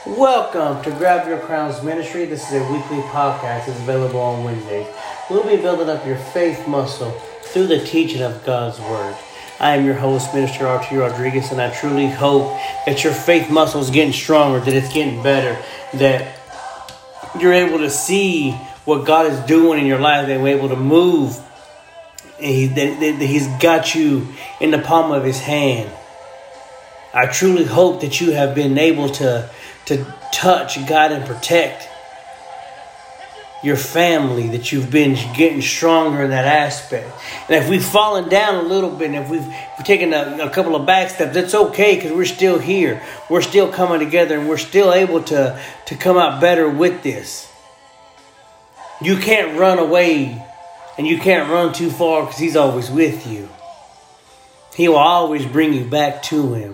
Welcome to Grab Your Crowns Ministry. This is a weekly podcast that's available on Wednesdays. We'll be building up your faith muscle through the teaching of God's Word. I am your host, Minister R.T. Rodriguez, and I truly hope that your faith muscle is getting stronger, that it's getting better, that you're able to see what God is doing in your life, that you're able to move, and that He's got you in the palm of His hand. I truly hope that you have been able to touch, guide, and protect your family, that you've been getting stronger in that aspect. And if we've fallen down a little bit, and if we've taken a couple of back steps, that's okay, because we're still here. We're still coming together, and we're still able to come out better with this. You can't run away, and you can't run too far, because He's always with you. He will always bring you back to Him.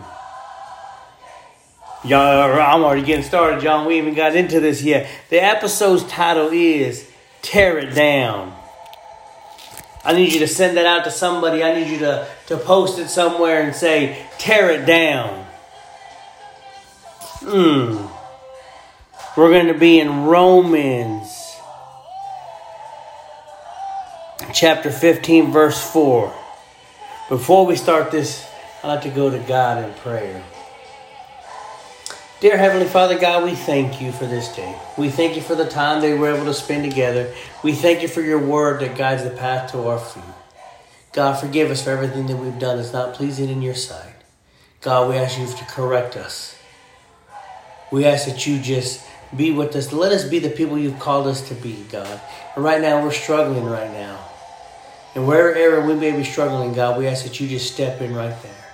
Y'all, I'm already getting started, John. We haven't got into this yet. The episode's title is Tear It Down. I need you to send that out to somebody. I need you to post it somewhere and say, tear it down. We're going to be in Romans chapter 15, verse 4. Before we start this, I'd like to go to God in prayer. Dear Heavenly Father God, we thank you for this day. We thank you for the time that we were able to spend together. We thank you for your word that guides the path to our feet. God, forgive us for everything that we've done that's not pleasing in your sight. God, we ask you to correct us. We ask that you just be with us. Let us be the people you've called us to be, God. And right now, we're struggling right now. And wherever area we may be struggling, God, we ask that you just step in right there.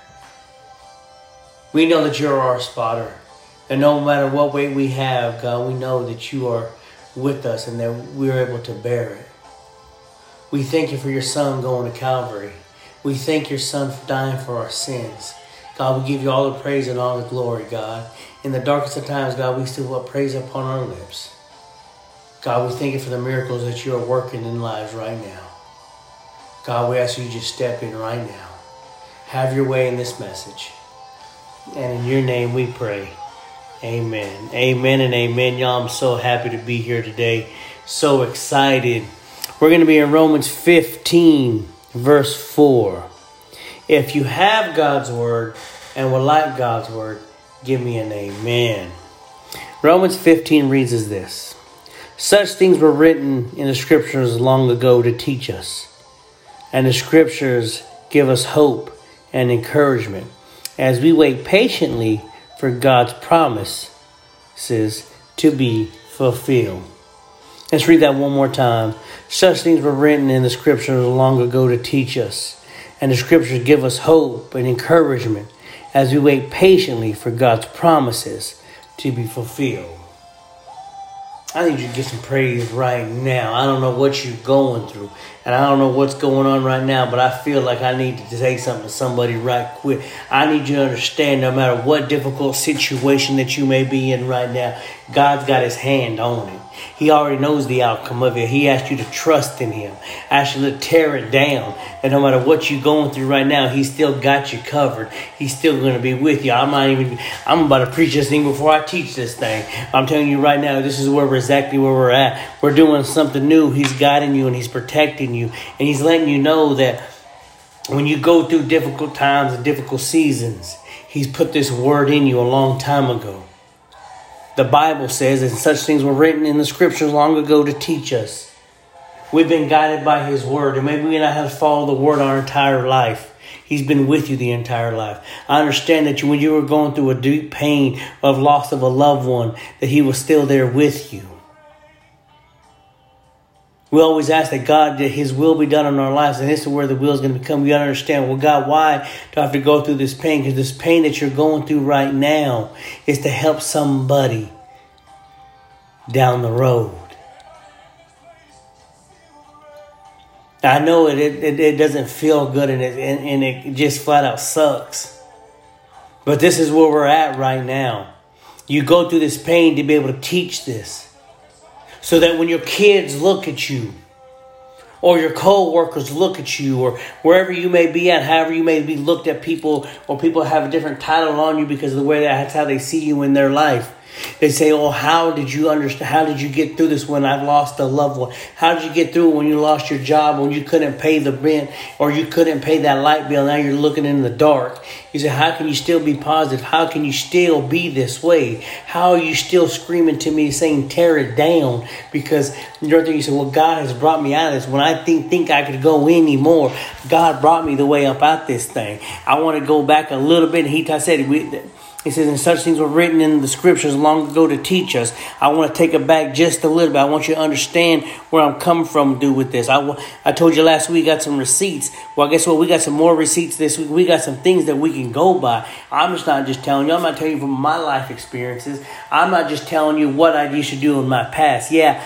We know that you're our spotter. And no matter what weight we have, God, we know that you are with us and that we're able to bear it. We thank you for your Son going to Calvary. We thank your Son for dying for our sins. God, we give you all the praise and all the glory, God. In the darkest of times, God, we still put praise upon our lips. God, we thank you for the miracles that you are working in lives right now. God, we ask you to just step in right now. Have your way in this message. And in your name we pray. Amen. Amen and amen. Y'all, I'm so happy to be here today. So excited. We're going to be in Romans 15, verse 4. If you have God's word and would like God's word, give me an amen. Romans 15 reads as this. Such things were written in the scriptures long ago to teach us. And the scriptures give us hope and encouragement as we wait patiently for God's promises to be fulfilled. Let's read that one more time. Such things were written in the scriptures long ago to teach us. And the scriptures give us hope and encouragement as we wait patiently for God's promises to be fulfilled. I need you to get some praise right now. I don't know what you're going through. And I don't know what's going on right now, but I feel like I need to say something to somebody right quick. I need you to understand no matter what difficult situation that you may be in right now, God's got his hand on it. He already knows the outcome of it. He asked you to trust in him. Asked you to tear it down. And no matter what you're going through right now, he's still got you covered. He's still going to be with you. I'm about to preach this thing before I teach this thing. I'm telling you right now, this is exactly where we're at. We're doing something new. He's guiding you and he's protecting you. And he's letting you know that when you go through difficult times and difficult seasons, he's put this word in you a long time ago. The Bible says that such things were written in the scriptures long ago to teach us. We've been guided by his word, and maybe we not have to follow the word our entire life. He's been with you the entire life. I understand that when you were going through a deep pain of loss of a loved one, that he was still there with you. We always ask that God, that his will be done in our lives. And this is where the will is going to become. You got to understand, well, God, why do I have to go through this pain? Because this pain that you're going through right now is to help somebody down the road. I know it doesn't feel good and it just flat out sucks. But this is where we're at right now. You go through this pain to be able to teach this. So that when your kids look at you, or your co-workers look at you, or wherever you may be at, however you may be looked at people, or people have a different title on you because of the way that's how they see you in their life. They say, oh, how did you understand? How did you get through this when I lost a loved one? How did you get through it when you lost your job, when you couldn't pay the rent or you couldn't pay that light bill? Now you're looking in the dark. You say, how can you still be positive? How can you still be this way? How are you still screaming to me saying, tear it down? Because you're thinking, you say, well, God has brought me out of this. When I think I could go anymore, God brought me the way up out this thing. I want to go back a little bit. He says, and such things were written in the scriptures long ago to teach us. I want to take it back just a little bit. I want you to understand where I'm coming from with this. I told you last week we got some receipts. Well, guess what? We got some more receipts this week. We got some things that we can go by. I'm not just telling you. I'm not telling you from my life experiences. I'm not just telling you what I used to do in my past. Yeah,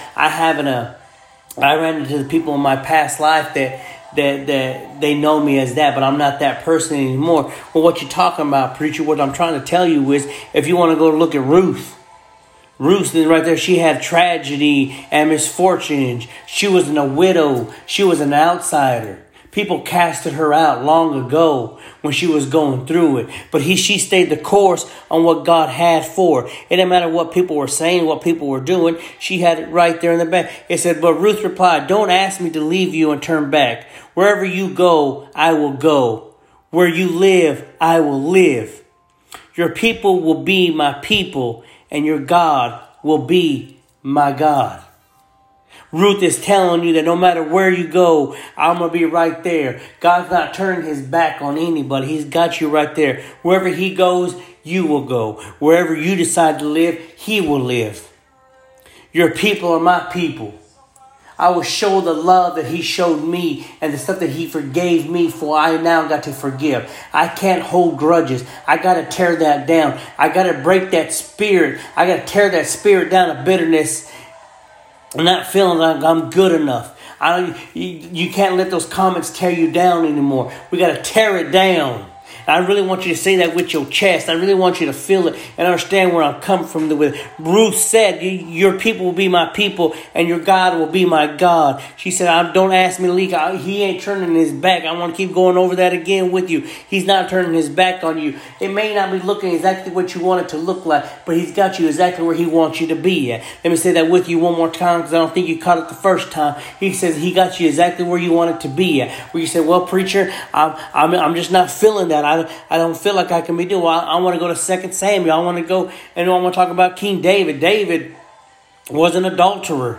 I ran into the people in my past life that they know me as that, but I'm not that person anymore. Well, what you're talking about, preacher, what I'm trying to tell you is, if you want to go look at Ruth, then right there, she had tragedy and misfortunes. She wasn't a widow. She was an outsider. People casted her out long ago when she was going through it. But she stayed the course on what God had for her. It didn't matter what people were saying, what people were doing. She had it right there in the back. It said, but Ruth replied, don't ask me to leave you and turn back. Wherever you go, I will go. Where you live, I will live. Your people will be my people, and your God will be my God. Ruth is telling you that no matter where you go, I'm going to be right there. God's not turning his back on anybody. He's got you right there. Wherever he goes, you will go. Wherever you decide to live, he will live. Your people are my people. I will show the love that he showed me and the stuff that he forgave me for. I now got to forgive. I can't hold grudges. I got to tear that down. I got to break that spirit. I got to tear that spirit down of bitterness. I'm not feeling like I'm good enough. You can't let those comments tear you down anymore. We got to tear it down. I really want you to say that with your chest. I really want you to feel it and understand where I'm coming from with it. Ruth said, your people will be my people and your God will be my God. She said, don't ask me to leave. He ain't turning his back. I want to keep going over that again with you. He's not turning his back on you. It may not be looking exactly what you want it to look like, but he's got you exactly where he wants you to be at. Let me say that with you one more time, because I don't think you caught it the first time. He says he got you exactly where you want it to be at. Where you say, well, preacher, I'm just not feeling that. I don't feel like I can be doing. Well, I want to go to 2 Samuel. I want to go and I want to talk about King David. David was an adulterer.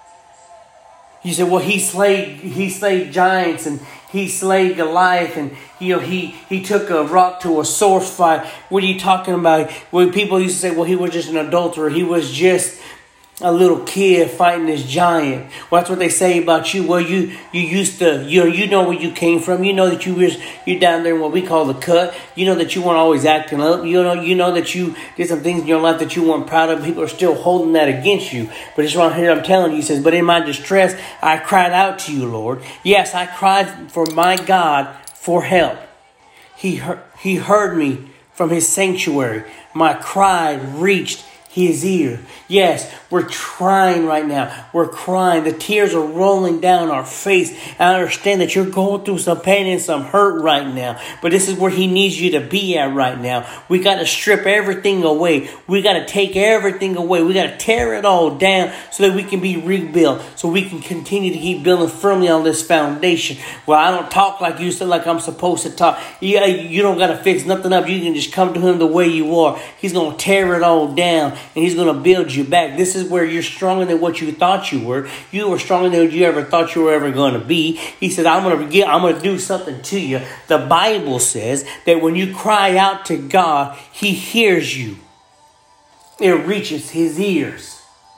You said, well, he slayed giants and he slayed Goliath, and he took a rock to a sword fight. What are you talking about? When people used to say, well, he was just an adulterer. He was just a little kid fighting this giant. Well, that's what they say about you. Well, you used to, you know where you came from. You know that you're down there in what we call the cut. You know that you weren't always acting up. You know that you did some things in your life that you weren't proud of. People are still holding that against you. But it's right here I'm telling you, he says, but in my distress, I cried out to you, Lord. Yes, I cried for my God for help. He heard me from his sanctuary. My cry reached his ear. Yes, we're crying right now. We're crying. The tears are rolling down our face. I understand that you're going through some pain and some hurt right now. But this is where he needs you to be at right now. We got to strip everything away. We got to take everything away. We got to tear it all down so that we can be rebuilt. So we can continue to keep building firmly on this foundation. Well, I don't talk like you said, like I'm supposed to talk. Yeah, you don't got to fix nothing up. You can just come to him the way you are. He's going to tear it all down. And he's going to build you back. This is where you're stronger than what you thought you were. You were stronger than you ever thought you were ever going to be. He said, I'm going to do something to you. The Bible says that when you cry out to God, he hears you. It reaches his ears.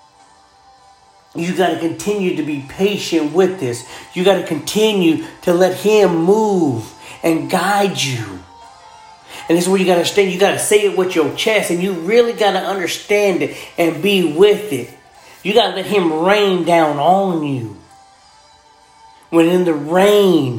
You got to continue to be patient with this. You got to continue to let him move and guide you. And this is where you got to understand. You got to say it with your chest. And you really got to understand it and be with it. You got to let him rain down on you. When in the rain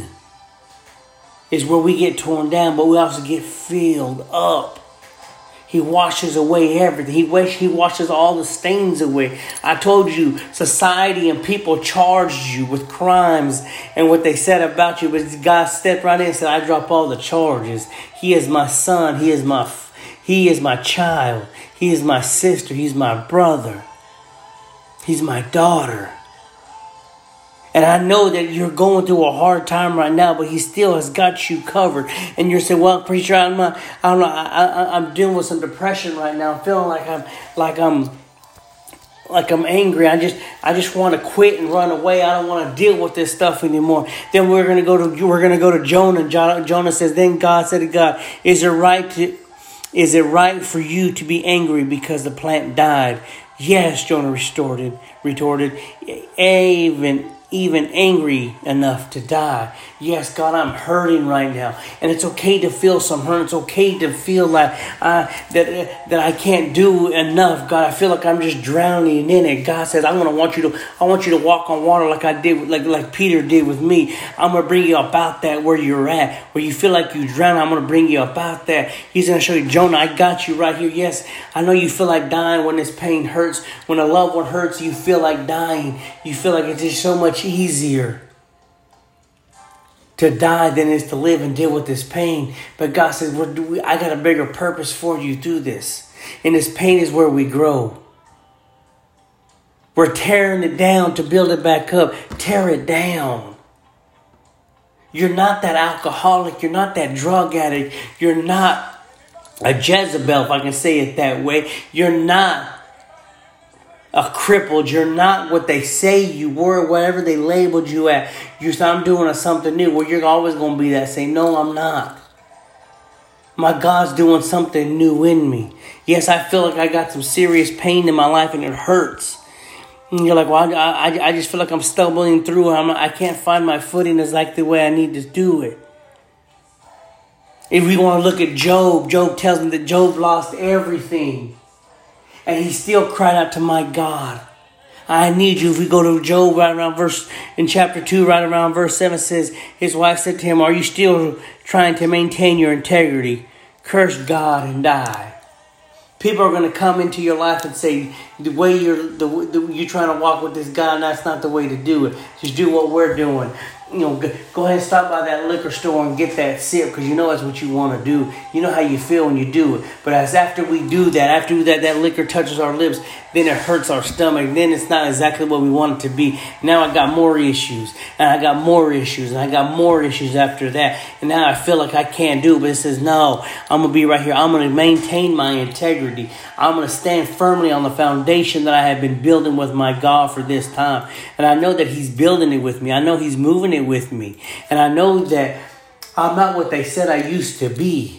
is where we get torn down. But we also get filled up. He washes away everything. He washes all the stains away. I told you, society and people charged you with crimes and what they said about you. But God stepped right in and said, I drop all the charges. He is my son. He is He is my child. He is my sister. He's my brother. He's my daughter. And I know that you're going through a hard time right now, but He still has got you covered. And you're saying, "Well, preacher, I'm dealing with some depression right now. I'm feeling like I'm angry. I just want to quit and run away. I don't want to deal with this stuff anymore." Then we're gonna go to Jonah. Jonah says, "Then God said to God, is it right for you to be angry because the plant died?" "Yes," Jonah retorted, even angry enough to die. "Yes, God, I'm hurting right now. And it's okay to feel some hurt. It's okay to feel like that I can't do enough. God, I feel like I'm just drowning in it." God says, I want you to walk on water like I did, like Peter did with me. I'm going to bring you about that where you're at. Where you feel like you drown, I'm going to bring you about that. He's going to show you, "Jonah, I got you right here. Yes, I know you feel like dying when this pain hurts. When a loved one hurts, you feel like dying. You feel like it's just so much easier to die than it is to live and deal with this pain. But God says, I got a bigger purpose for you through this. And this pain is where we grow. We're tearing it down to build it back up. Tear it down. You're not that alcoholic. You're not that drug addict. You're not a Jezebel, if I can say it that way. You're not a crippled. You're not what they say you were, whatever they labeled you at. You said, I'm doing something new. Well, you're always going to be that same. No, I'm not. My God's doing something new in me. Yes, I feel like I got some serious pain in my life and it hurts. And you're like, well, I just feel like I'm stumbling through. I can't find my footing exactly the way I need to do it. If we want to look at Job, Job tells me that Job lost everything. And he still cried out to my God. I need you. If we go to Job in chapter 2, right around verse 7 says, his wife said to him, "Are you still trying to maintain your integrity? Curse God and die." People are going to come into your life and say, the way you're trying to walk with this God, that's not the way to do it. Just do what we're doing. Go ahead and stop by that liquor store and get that sip because you know that's what you want to do. You know how you feel when you do it. But after we do that, that liquor touches our lips, then it hurts our stomach. Then it's not exactly what we want it to be. Now I got more issues. And I got more issues. And I got more issues after that. And now I feel like I can't do it. But it says, no, I'm going to be right here. I'm going to maintain my integrity. I'm going to stand firmly on the foundation that I have been building with my God for this time. And I know that He's building it with me. I know He's moving it with me. And I know that I'm not what they said I used to be.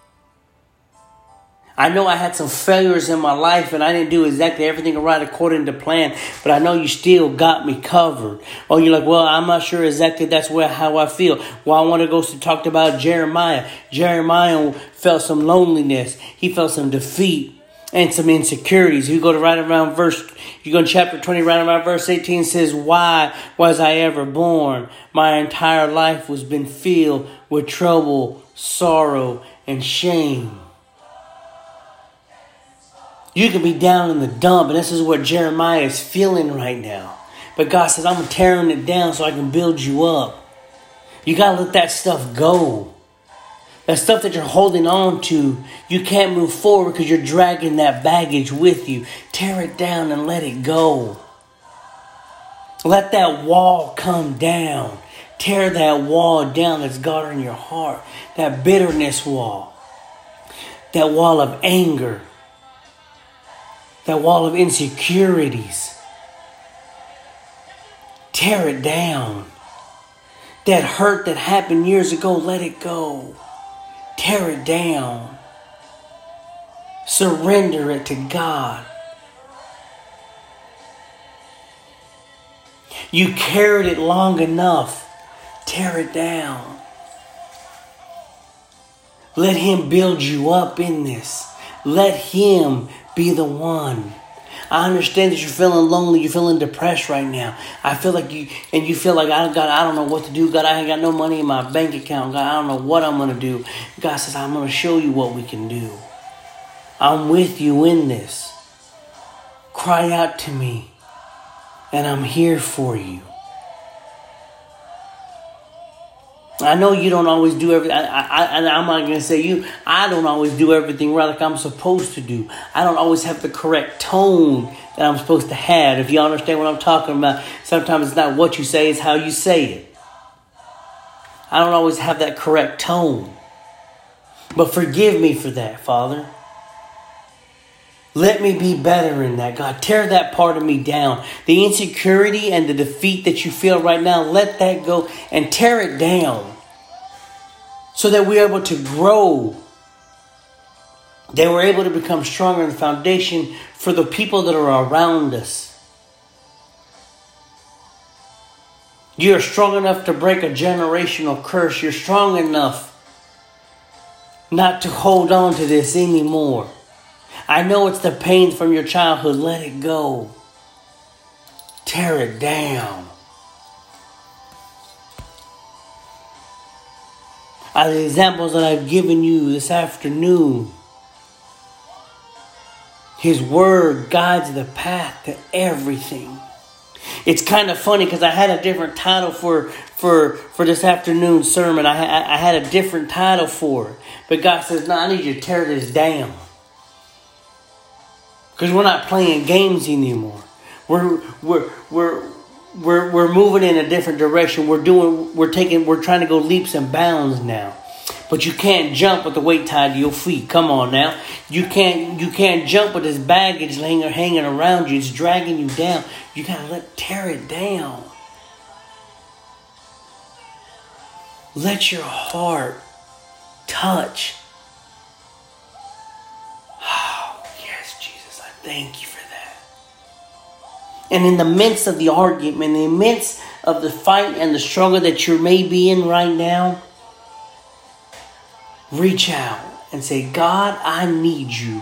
I know I had some failures in my life and I didn't do exactly everything right according to plan, but I know you still got me covered. Oh, you're like, well, I'm not sure exactly how I feel. Well, I want to go to talk about Jeremiah. Jeremiah felt some loneliness. He felt some defeat and some insecurities. You go in chapter 20, right around verse 18 says, "Why was I ever born? My entire life was been filled with trouble, sorrow, and shame." You can be down in the dump, and this is what Jeremiah is feeling right now. But God says, I'm tearing it down so I can build you up. You got to let that stuff go. That stuff that you're holding on to, you can't move forward because you're dragging that baggage with you. Tear it down and let it go. Let that wall come down. Tear that wall down that's guarding your heart. That bitterness wall. That wall of anger. That wall of insecurities. Tear it down. That hurt that happened years ago, let it go. Tear it down. Surrender it to God. You carried it long enough. Tear it down. Let Him build you up in this. Let Him be the one. I understand that you're feeling lonely, you're feeling depressed right now. I feel like you feel like I don't know what to do. God, I ain't got no money in my bank account. God, I don't know what I'm going to do. God says, I'm going to show you what we can do. I'm with you in this. Cry out to me, and I'm here for you. I know you don't always do everything. I'm not going to say you. I don't always do everything right like I'm supposed to do. I don't always have the correct tone that I'm supposed to have. If you understand what I'm talking about, sometimes it's not what you say, it's how you say it. I don't always have that correct tone. But forgive me for that, Father. Let me be better in that, God. Tear that part of me down. The insecurity and the defeat that you feel right now, let that go and tear it down. So that we're able to grow. That we're able to become stronger in the foundation for the people that are around us. You're strong enough to break a generational curse. You're strong enough not to hold on to this anymore. I know it's the pain from your childhood. Let it go. Tear it down. The examples that I've given you this afternoon. His word guides the path to everything. It's kind of funny because I had a different title for this afternoon sermon. I had a different title for it. But God says, no, I need you to tear this down. Because we're not playing games anymore. We're moving in a different direction. We're trying to go leaps and bounds now. But you can't jump with the weight tied to your feet. Come on now. You can't jump with this baggage hanging around you. It's dragging you down. You gotta tear it down. Let your heart touch. Thank you for that. And in the midst of the argument, in the midst of the fight and the struggle that you may be in right now, reach out and say, God, I need you.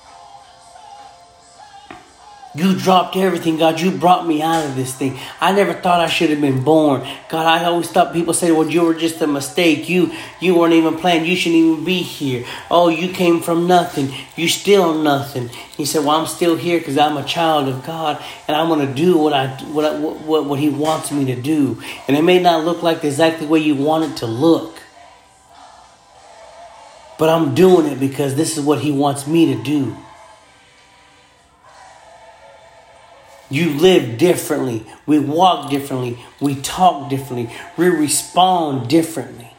You dropped everything, God. You brought me out of this thing. I never thought I should have been born. God, I always thought people say, well, you were just a mistake. You weren't even planned. You shouldn't even be here. Oh, you came from nothing. You still nothing. He said, well, I'm still here because I'm a child of God. And I'm going to do what He wants me to do. And it may not look like exactly the way you want it to look. But I'm doing it because this is what He wants me to do. You live differently. We walk differently. We talk differently. We respond differently.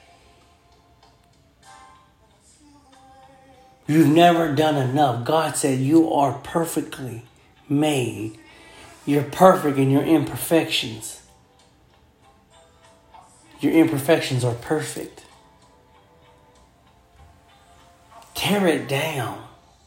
You've never done enough. God said you are perfectly made. You're perfect in your imperfections. Your imperfections are perfect. Tear it down.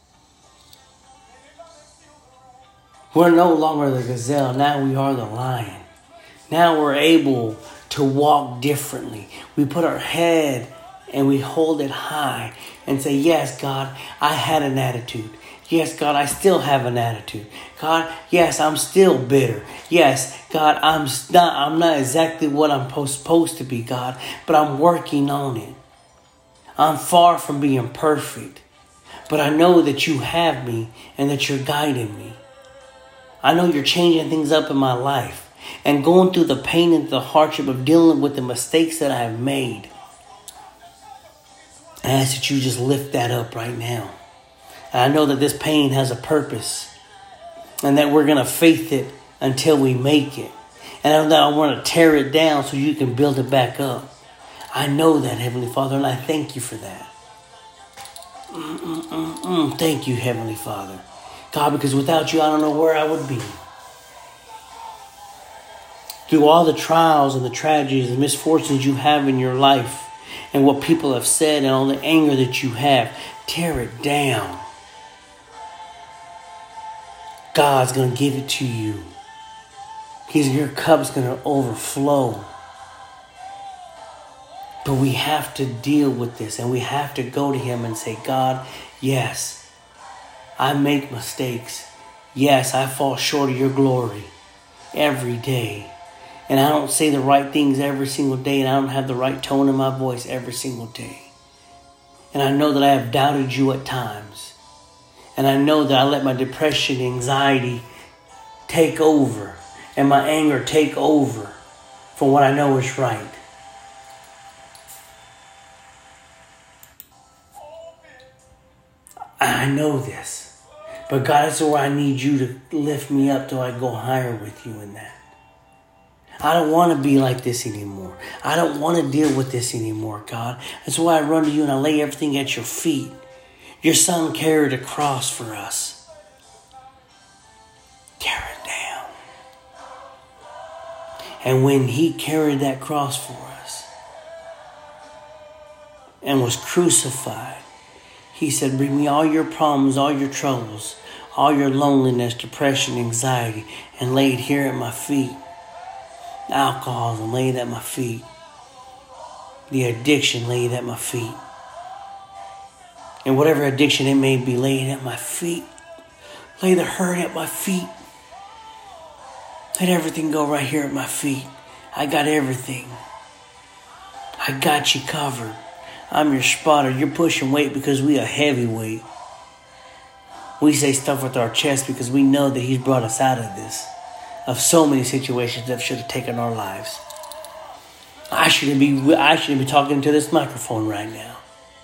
We're no longer the gazelle. Now we are the lion. Now we're able to walk differently. We put our head and we hold it high and say, yes, God, I had an attitude. Yes, God, I still have an attitude. God, yes, I'm still bitter. Yes, God, I'm not exactly what I'm supposed to be, God, but I'm working on it. I'm far from being perfect, but I know that you have me and that you're guiding me. I know you're changing things up in my life and going through the pain and the hardship of dealing with the mistakes that I have made. I ask that you just lift that up right now. And I know that this pain has a purpose and that we're going to faith it until we make it. And I know that I want to tear it down so you can build it back up. I know that, Heavenly Father, and I thank you for that. Thank you, Heavenly Father. God, because without you, I don't know where I would be. Through all the trials and the tragedies and misfortunes you have in your life and what people have said and all the anger that you have, tear it down. God's going to give it to you. Your cup's going to overflow. But we have to deal with this and we have to go to Him and say, God, yes, I make mistakes. Yes, I fall short of your glory every day. And I don't say the right things every single day. And I don't have the right tone in my voice every single day. And I know that I have doubted you at times. And I know that I let my depression, anxiety take over. And my anger take over for what I know is right. I know this. But God, that's where I need you to lift me up till I go higher with you in that. I don't want to be like this anymore. I don't want to deal with this anymore, God. That's why I run to you and I lay everything at your feet. Your son carried a cross for us. Tear it down. And when he carried that cross for us and was crucified, he said, bring me all your problems, all your troubles, all your loneliness, depression, anxiety, and lay it here at my feet. Alcoholism, lay it at my feet. The addiction, lay it at my feet. And whatever addiction it may be, lay it at my feet. Lay the hurt at my feet. Let everything go right here at my feet. I got everything. I got you covered. I'm your spotter. You're pushing weight because we are heavyweight. We say stuff with our chest because we know that he's brought us out of this. Of so many situations that should have taken our lives. I shouldn't be talking to this microphone right now.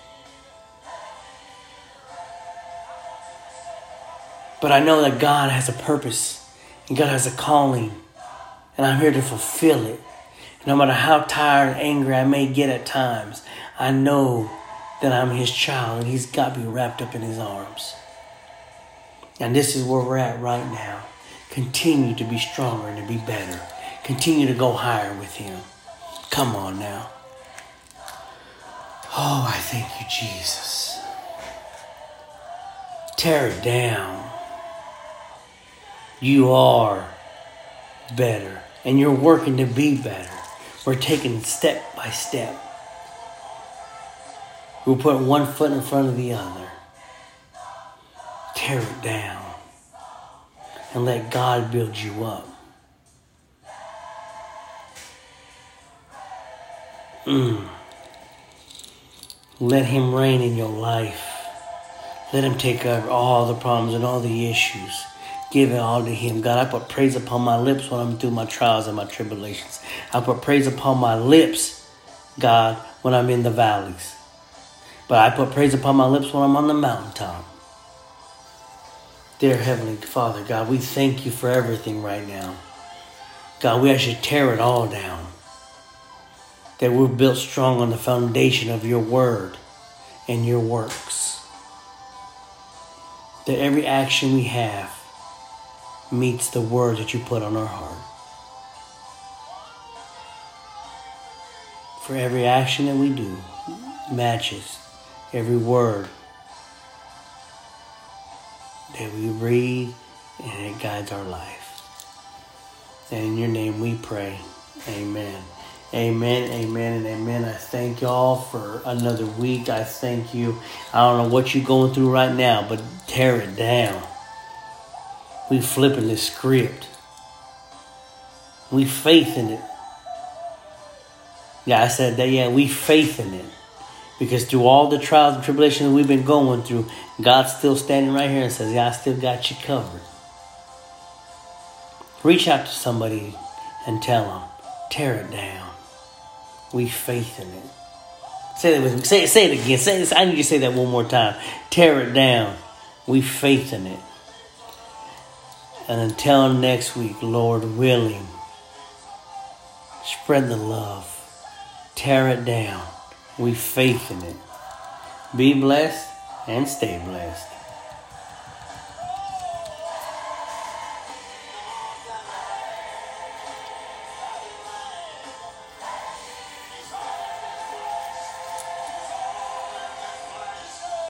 But I know that God has a purpose and God has a calling, and I'm here to fulfill it. No matter how tired and angry I may get at times, I know that I'm his child and he's got me wrapped up in his arms. And this is where we're at right now. Continue to be stronger and to be better. Continue to go higher with him. Come on now. Oh, I thank you, Jesus. Tear it down. You are better. And you're working to be better. We're taking it step by step. We'll put one foot in front of the other. Tear it down. And let God build you up. Let him reign in your life. Let him take over all the problems and all the issues. Give it all to him. God, I put praise upon my lips when I'm through my trials and my tribulations. I put praise upon my lips, God, when I'm in the valleys. But I put praise upon my lips when I'm on the mountaintop. Dear Heavenly Father, God, we thank you for everything right now. God, we ask you to tear it all down. That we're built strong on the foundation of your word and your works. That every action we have meets the word that you put on our heart. For every action that we do matches every word that we read, and it guides our life. And in your name we pray. Amen. Amen, amen, and amen. I thank y'all for another week. I thank you. I don't know what you're going through right now, but tear it down. We flipping this script. We faith in it. Yeah, I said that. Yeah, we faith in it. Because through all the trials and tribulations we've been going through, God's still standing right here and says, yeah, I still got you covered. Reach out to somebody and tell them, tear it down. We faith in it. Say that with me. Say it again. Say this. I need you to say that one more time. Tear it down. We faith in it. And until next week, Lord willing, spread the love. Tear it down. We faith in it. Be blessed and stay blessed.